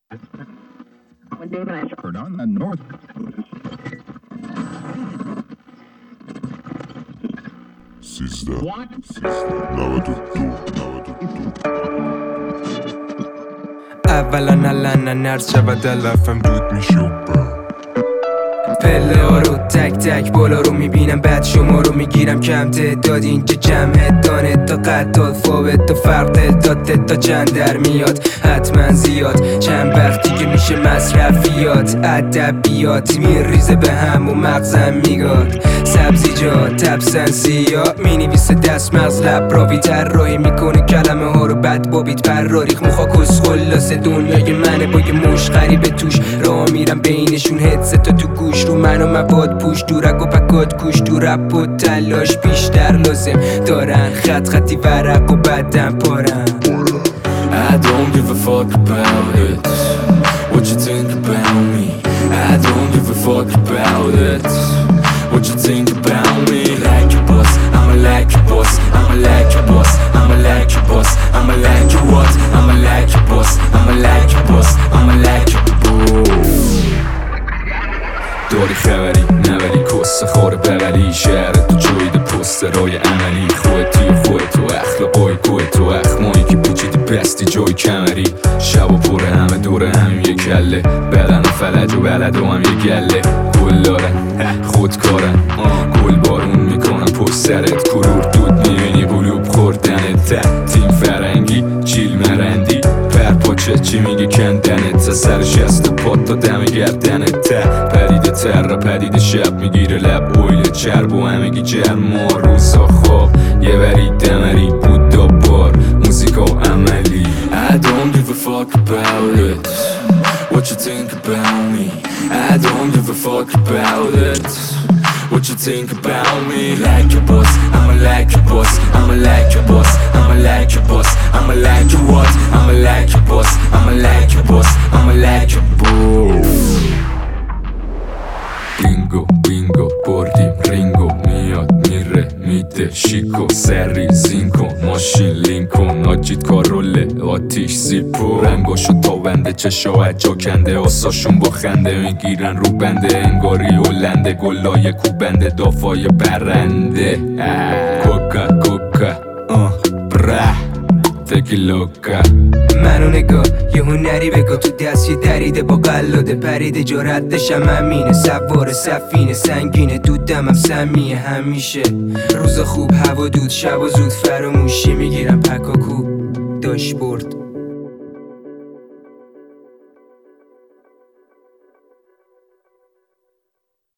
When Dave and I heard on the north. اولا الان نرس شود دلفم دود میشو پله ها رو تک تک بالا رو میبینم، بعد شما رو میگیرم کم تعداد اینجا جمع دانه تا قطعات فاوت تا فرق تعداد تا چند در میاد حتما زیاد چند وقتی که میشه مصرفیات ادبیات میریزه به هم و مغزم میگاد سبزیجات تبسن سیاه مینویسه دست مغز لب راوی طراحی میکنه کلمه ها رو بد بابیت پراریخ موخا کس خلاصه دنیای منه با یه مش غریبه توش راه میرم بینشون هدست تا تو گوش رو من و مواد پوش دورک و پکات کوش تو رپ و تلاش بیشتر لازم دارن خط خطی ورق و بدن پارن I don't give a fuck about it. What you think about me? I don't give a fuck about it. What you think about me? Like your boss, I'ma like your boss, I'ma like your boss, I'ma like your boss, I'ma like your what? I'ma like your boss, I'ma like your boss, I'ma like your boss. داری خبری نبری کس خوره بغلی شهر تو جوید پسترهای عملی خودت توی خودت و اخلاقای کوه تو اخمایی که پیچیدی بستی جای کمری شب و پره همه دوره همیم یه کله بدن و فلج و بلد و هم یه گله گل دارن خودکارن گل بارون میکنن پشت سرت کرور دود میبینی قلوب خوردنت تیم فرنگی چیل مرندی پرپاچه چی میگه کندنت سر شست پات تا دم گردنت پدیده تر پدیده شب میگیره لب اویل چرب و همگی جرما روزا خواب یه بری دمری بود دابار موزیکا عملی I don't give a fuck about it. What you think about me? I don't give a fuck about it. What you think about me? Like your boss, I'ma like your boss, I'ma like your boss, I'ma like your boss, I'ma like your what? I'ma like your boss, I'ma like your boss, I'ma like your boss. بینگو بینگو بردیم رینگو میاد میره میده شیکو سری زین کن ماشین لین کن آجید کاروله آتیش زیپو رنگاشو تا بنده چشا جا کنده آساشون با خنده میگیرن رو بنده انگاری هلنده گلای کوبنده دافای برنده کوکا کوکا بره تکی لوکا منو نگاه یه هنری بگاه تو دست یه دریده با قلاده پریده جرأتشم امینه سوار سفینه سنگینه دودمم سمیه همیشه روز خوب هوا دود شب و زود فراموشی میگیرم پکاکو داشبورد